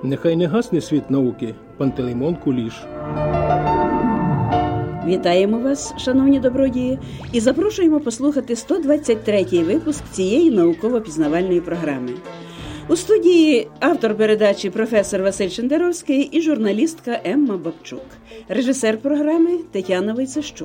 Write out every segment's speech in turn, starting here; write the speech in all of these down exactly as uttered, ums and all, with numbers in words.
Нехай не гасне світ науки. Пантелеймон Куліш. Вітаємо вас, шановні добродії, і запрошуємо послухати сто двадцять третій випуск цієї науково-пізнавальної програми. У студії автор передачі професор Василь Шендеровський і журналістка Емма Бабчук. Режисер програми Тетяна Войцещук.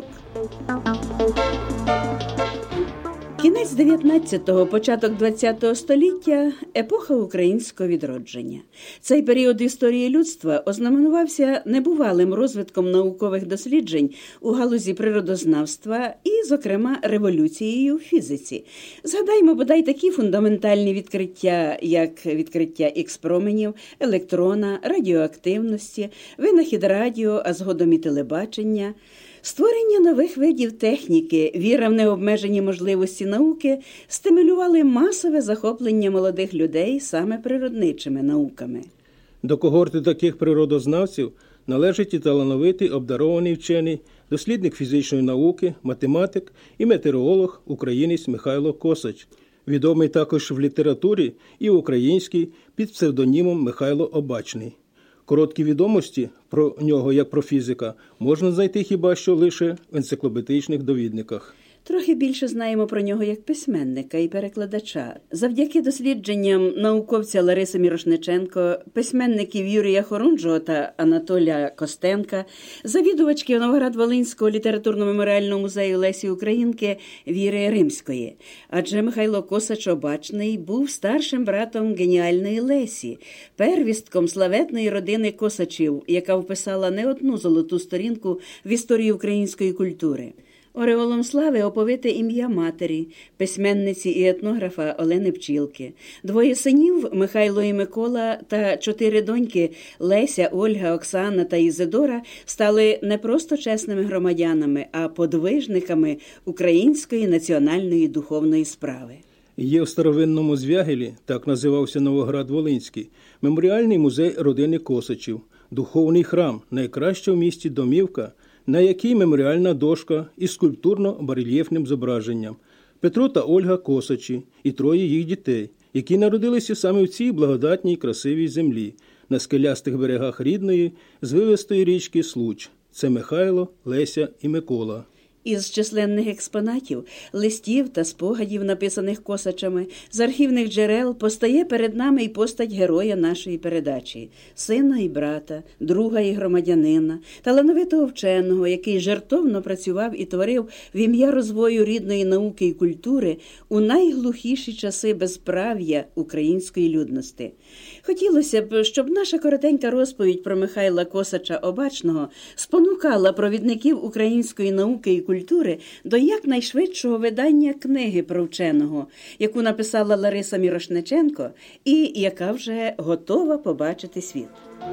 Кінець дев'ятнадцятого, початок двадцятого століття – епоха українського відродження. Цей період історії людства ознаменувався небувалим розвитком наукових досліджень у галузі природознавства і, зокрема, революцією в фізиці. Згадаймо бодай такі фундаментальні відкриття, як відкриття ікс-променів, електрона, радіоактивності, винахід радіо, а згодом і телебачення. Створення нових видів техніки, віра в необмежені можливості науки стимулювали масове захоплення молодих людей саме природничими науками. До когорти таких природознавців належить і талановитий обдарований вчений, дослідник фізичної науки, математик і метеоролог, українець Михайло Косач, відомий також в літературі і в українській під псевдонімом Михайло Обачний. Короткі відомості про нього, як про фізика, можна знайти хіба що лише в енциклопедичних довідниках. Трохи більше знаємо про нього як письменника і перекладача. Завдяки дослідженням науковця Лариси Мірошниченко, письменників Юрія Хорунжого та Анатолія Костенка, завідувачки Новоград-Волинського літературно-меморіального музею Лесі Українки Віри Римської. Адже Михайло Косач Обачний був старшим братом геніальної Лесі, первістком славетної родини Косачів, яка вписала не одну золоту сторінку в історії української культури. Ореолом слави оповите ім'я матері, письменниці і етнографа Олени Пчілки. Двоє синів, Михайло і Микола, та чотири доньки Леся, Ольга, Оксана та Ізидора стали не просто чесними громадянами, а подвижниками української національної духовної справи. Є в старовинному Звягелі, так називався Новоград-Волинський, меморіальний музей родини Косачів, духовний храм, найкраща в місті домівка, на якій меморіальна дошка із скульптурно-барельєфним зображенням. Петро та Ольга Косачі і троє їх дітей, які народилися саме в цій благодатній красивій землі, на скелястих берегах рідної, звивистої річки Случ. Це Михайло, Леся і Микола. Із численних експонатів, листів та спогадів, написаних Косачами, з архівних джерел постає перед нами і постать героя нашої передачі – сина і брата, друга і громадянина, талановитого вченого, який жертовно працював і творив в ім'я розвою рідної науки і культури у найглухіші часи безправ'я української людності. Хотілося б, щоб наша коротенька розповідь про Михайла Косача Обачного спонукала провідників української науки і культури культури до якнайшвидшого видання книги про вченого, яку написала Лариса Мірошниченко і яка вже готова побачити світ.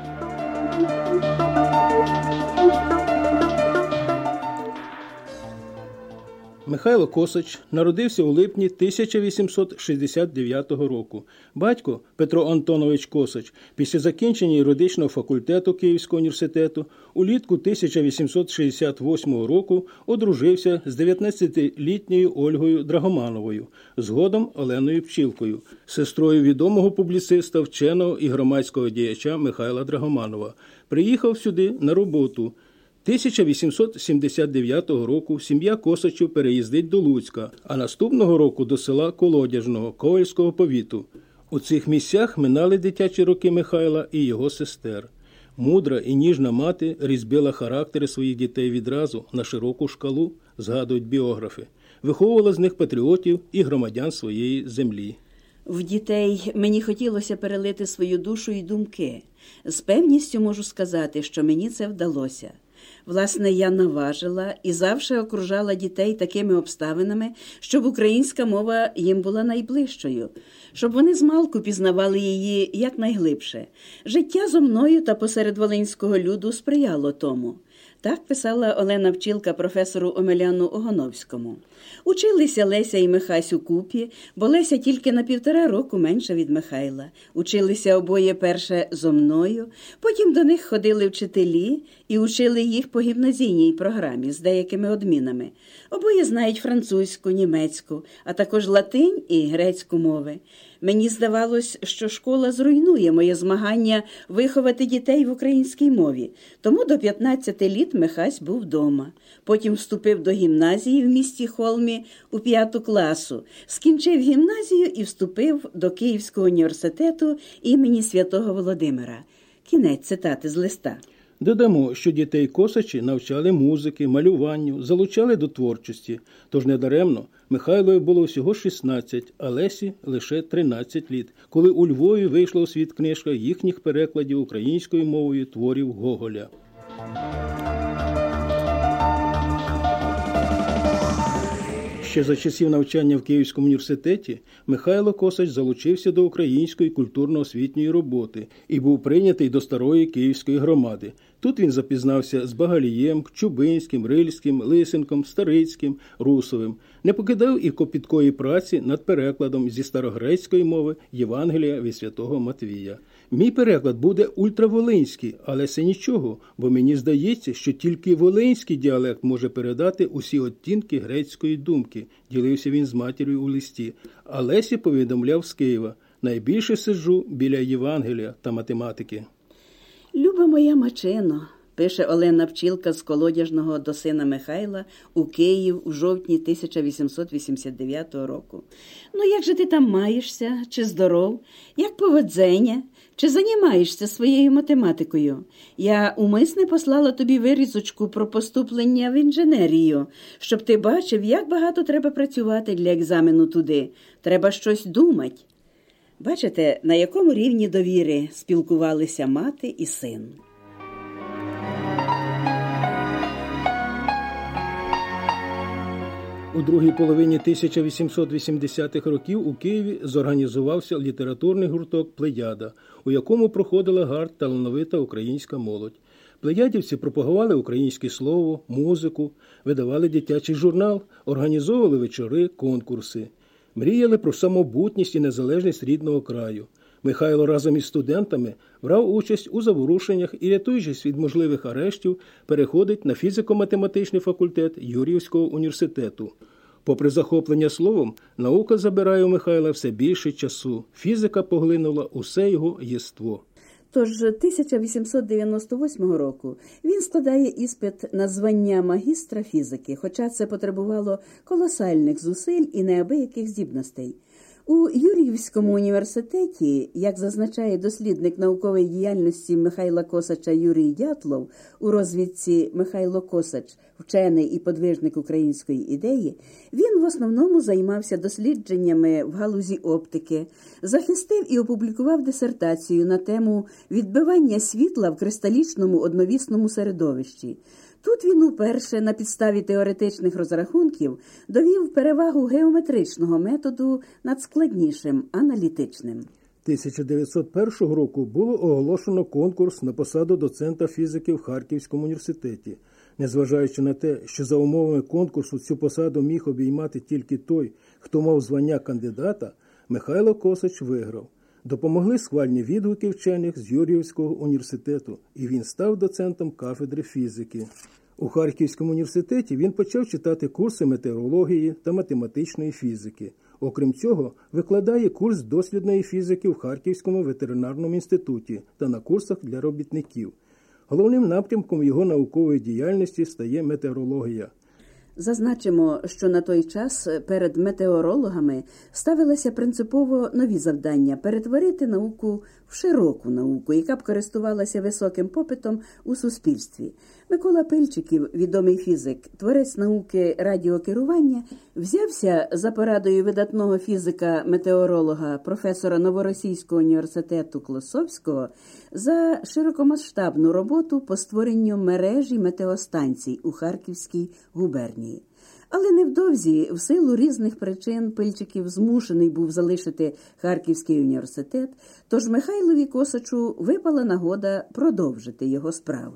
Михайло Косач народився у липні тисяча вісімсот шістдесят дев'ятого року. Батько Петро Антонович Косач після закінчення юридичного факультету Київського університету улітку тисяча вісімсот шістдесят восьмого року одружився з дев'ятнадцятилітньою Ольгою Драгомановою, згодом Оленою Пчілкою, сестрою відомого публіциста, вченого і громадського діяча Михайла Драгоманова. Приїхав сюди на роботу. тисяча вісімсот сімдесят дев'ятого року сім'я Косачів переїздить до Луцька, а наступного року до села Колодяжного Ковельського повіту. У цих місцях минали дитячі роки Михайла і його сестер. Мудра і ніжна мати різьбила характери своїх дітей відразу на широку шкалу, згадують біографи. Виховувала з них патріотів і громадян своєї землі. В дітей мені хотілося перелити свою душу і думки. З певністю можу сказати, що мені це вдалося. Власне, я наважила і завжди окружала дітей такими обставинами, щоб українська мова їм була найближчою, щоб вони змалку пізнавали її якнайглибше. Життя зо мною та посеред волинського люду сприяло тому. Так писала Олена Пчілка професору Омеляну Огоновському. Училися Леся і Михась у купі, бо Леся тільки на півтора року менша від Михайла. Училися обоє перше зо мною, потім до них ходили вчителі, і учили їх по гімназійній програмі з деякими одмінами. Обоє знають французьку, німецьку, а також латинь і грецьку мови. Мені здавалось, що школа зруйнує моє змагання виховати дітей в українській мові. Тому до п'ятнадцяти літ Михась був вдома. Потім вступив до гімназії в місті Холмі у п'яту класу, скінчив гімназію і вступив до Київського університету імені Святого Володимира. Кінець цитати з листа. Додамо, що дітей Косачі навчали музики, малюванню, залучали до творчості. Тож недаремно Михайлові було всього шістнадцять, а Лесі лише тринадцять літ, коли у Львові вийшла у світ книжка їхніх перекладів українською мовою творів Гоголя. Ще за часів навчання в Київському університеті Михайло Косач залучився до української культурно-освітньої роботи і був прийнятий до старої київської громади. Тут він запізнався з Багалієм, Чубинським, Рильським, Лисенком, Старицьким, Русовим. Не покидав і копіткої праці над перекладом зі старогрецької мови Євангелія від святого Матвія. Мій переклад буде ультраволинський, але це нічого, бо мені здається, що тільки волинський діалект може передати усі оттінки грецької думки, ділився він з матір'ю у листі. А Лесі повідомляв з Києва: найбільше сиджу біля Євангелія та математики. «Люба моя Мачино», – пише Олена Пчілка з Колодяжного до сина Михайла у Київ у жовтні тисяча вісімсот вісімдесят дев'ятого року. «Ну як же ти там маєшся? Чи здоров? Як поведзення? Чи займаєшся своєю математикою? Я умисне послала тобі вирізочку про поступлення в інженерію, щоб ти бачив, як багато треба працювати для екзамену туди. Треба щось думати». Бачите, на якому рівні довіри спілкувалися мати і син. У другій половині тисяча вісімсот вісімдесятих років у Києві зорганізувався літературний гурток «Плеяда», у якому проходила гард талановита українська молодь. Плеядівці пропагували українське слово, музику, видавали дитячий журнал, організовували вечори, конкурси. Мріяли про самобутність і незалежність рідного краю. Михайло разом із студентами брав участь у заворушеннях і, рятуючись від можливих арештів, переходить на фізико-математичний факультет Юріївського університету. Попри захоплення словом, наука забирає у Михайла все більше часу. Фізика поглинула усе його єство. Тож тисяча вісімсот дев'яносто восьмого року він складає іспит на звання магістра фізики, хоча це потребувало колосальних зусиль і неабияких здібностей. У Юріївському університеті, як зазначає дослідник наукової діяльності Михайла Косача Юрій Дятлов у розвідці «Михайло Косач. Вчений і подвижник української ідеї», він в основному займався дослідженнями в галузі оптики, захистив і опублікував дисертацію на тему «Відбивання світла в кристалічному одновісному середовищі». Тут він уперше на підставі теоретичних розрахунків довів перевагу геометричного методу над складнішим аналітичним. тисяча дев'ятсот першого року було оголошено конкурс на посаду доцента фізики в Харківському університеті. Незважаючи на те, що за умовами конкурсу цю посаду міг обіймати тільки той, хто мав звання кандидата, Михайло Косач виграв. Допомогли схвальні відгуки вчених з Юріївського університету, і він став доцентом кафедри фізики. У Харківському університеті він почав читати курси метеорології та математичної фізики. Окрім цього, викладає курс дослідної фізики в Харківському ветеринарному інституті та на курсах для робітників. Головним напрямком його наукової діяльності стає метеорологія. Зазначимо, що на той час перед метеорологами ставилися принципово нові завдання – перетворити науку в широку науку, яка б користувалася високим попитом у суспільстві. Микола Пильчиків, відомий фізик, творець науки радіокерування, взявся за порадою видатного фізика-метеоролога, професора Новоросійського університету Клосовського за широкомасштабну роботу по створенню мережі метеостанцій у Харківській губернії. Але невдовзі, в силу різних причин, Пильчиків змушений був залишити Харківський університет, тож Михайлові Косачу випала нагода продовжити його справу.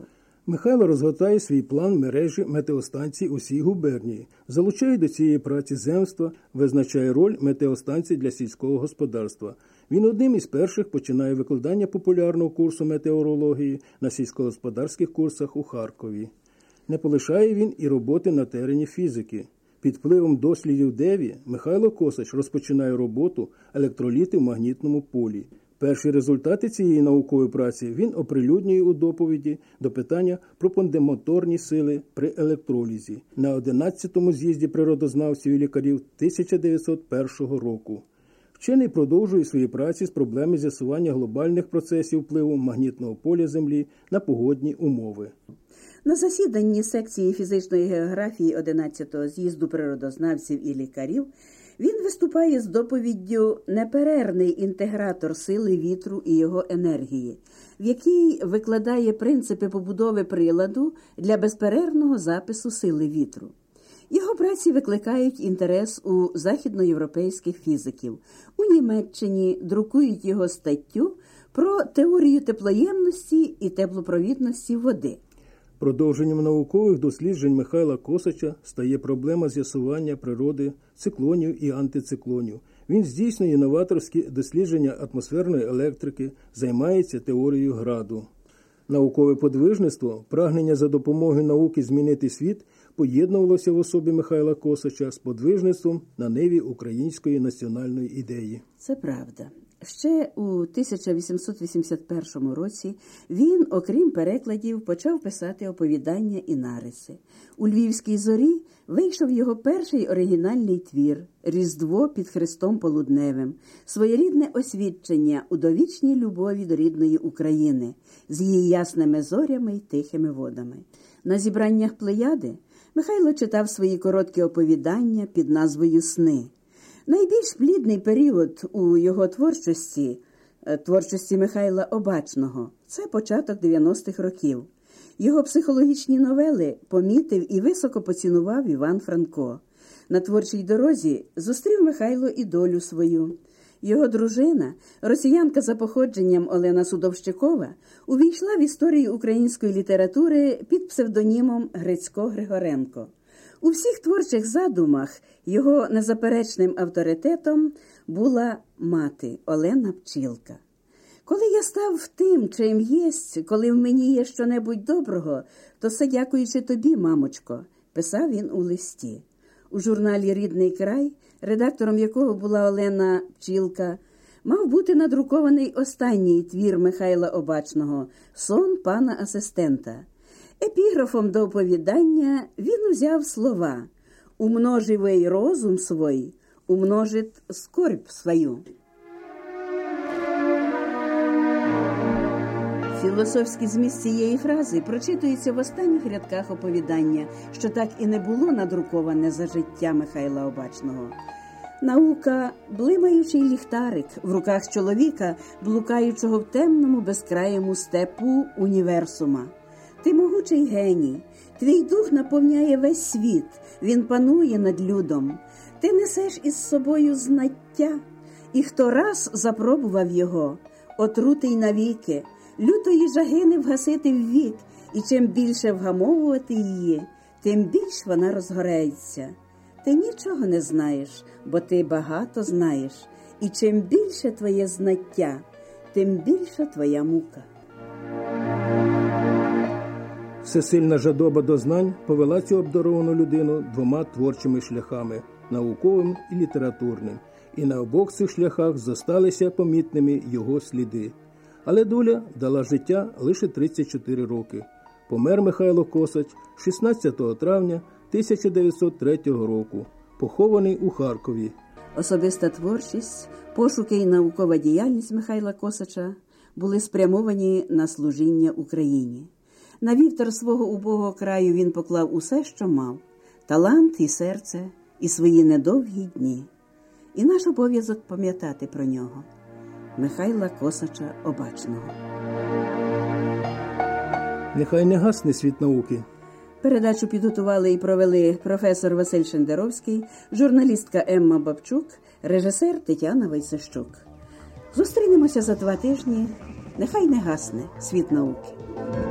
Михайло розгортає свій план мережі метеостанцій усій губернії, залучає до цієї праці земства, визначає роль метеостанцій для сільського господарства. Він одним із перших починає викладання популярного курсу метеорології на сільськогосподарських курсах у Харкові. Не полишає він і роботи на терені фізики. Під впливом дослідів Деві Михайло Косач розпочинає роботу електроліти в магнітному полі. Перші результати цієї наукової праці він оприлюднює у доповіді до питання про пандемоторні сили при електролізі на одинадцятому з'їзді природознавців і лікарів тисяча дев'ятсот першого року. Вчений продовжує свої праці з проблеми з'ясування глобальних процесів впливу магнітного поля Землі на погодні умови. На засіданні секції фізичної географії одинадцятого з'їзду природознавців і лікарів він виступає з доповіддю «Неперервний інтегратор сили вітру і його енергії», в якій викладає принципи побудови приладу для безперервного запису сили вітру. Його праці викликають інтерес у західноєвропейських фізиків. У Німеччині друкують його статтю про теорію теплоємності і теплопровідності води. Продовженням наукових досліджень Михайла Косача стає проблема з'ясування природи циклонів і антициклонів. Він здійснює новаторські дослідження атмосферної електрики, займається теорією граду. Наукове подвижництво, прагнення за допомогою науки змінити світ, поєднувалося в особі Михайла Косача з подвижництвом на ниві української національної ідеї. Це правда. Ще у тисяча вісімсот вісімдесят першому році він, окрім перекладів, почав писати оповідання і нариси. У «Львівській зорі» вийшов його перший оригінальний твір «Різдво під Христом Полудневим», своєрідне освідчення у довічній любові до рідної України з її ясними зорями й тихими водами. На зібраннях Плеяди Михайло читав свої короткі оповідання під назвою «Сни». Найбільш плідний період у його творчості, творчості Михайла Обачного, це початок дев'яностих років. Його психологічні новели помітив і високо поцінував Іван Франко. На творчій дорозі зустрів Михайло і долю свою. Його дружина, росіянка за походженням Олена Судовщикова, увійшла в історію української літератури під псевдонімом Грицько Григоренко. У всіх творчих задумах його незаперечним авторитетом була мати Олена Пчілка. «Коли я став тим, чим єсть, коли в мені є щонебудь доброго, то все дякуючи тобі, мамочко», – писав він у листі. У журналі «Рідний край», редактором якого була Олена Пчілка, мав бути надрукований останній твір Михайла Обачного «Сон пана асистента». Епіграфом до оповідання він узяв слова «Умноживий розум свой, умножит скорбь свою». Філософський зміст цієї фрази прочитується в останніх рядках оповідання, що так і не було надруковане за життя Михайла Обачного. Наука – блимаючий ліхтарик в руках чоловіка, блукаючого в темному безкраєму степу універсума. Ти могучий геній, твій дух наповняє весь світ, він панує над людом. Ти несеш із собою знаття, і хто раз запробував його, отрутий навіки, лютої жаги не вгасити ввік, і чим більше вгамовувати її, тим більш вона розгорається. Ти нічого не знаєш, бо ти багато знаєш, і чим більше твоє знаття, тим більша твоя мука. Всесильна жадоба до знань повела цю обдаровану людину двома творчими шляхами – науковим і літературним. І на обох цих шляхах зосталися помітними його сліди. Але доля дала життя лише тридцять чотири роки. Помер Михайло Косач шістнадцятого травня тисяча дев'ятсот третього року, похований у Харкові. Особиста творчість, пошуки і наукова діяльність Михайла Косача були спрямовані на служіння Україні. На вівтар свого убогого краю він поклав усе, що мав – талант і серце, і свої недовгі дні. І наш обов'язок пам'ятати про нього – Михайла Косача Обачного. Нехай не гасне світ науки. Передачу підготували і провели професор Василь Шендеровський, журналістка Емма Бабчук, режисер Тетяна Войцещук. Зустрінемося за два тижні. Нехай не гасне світ науки.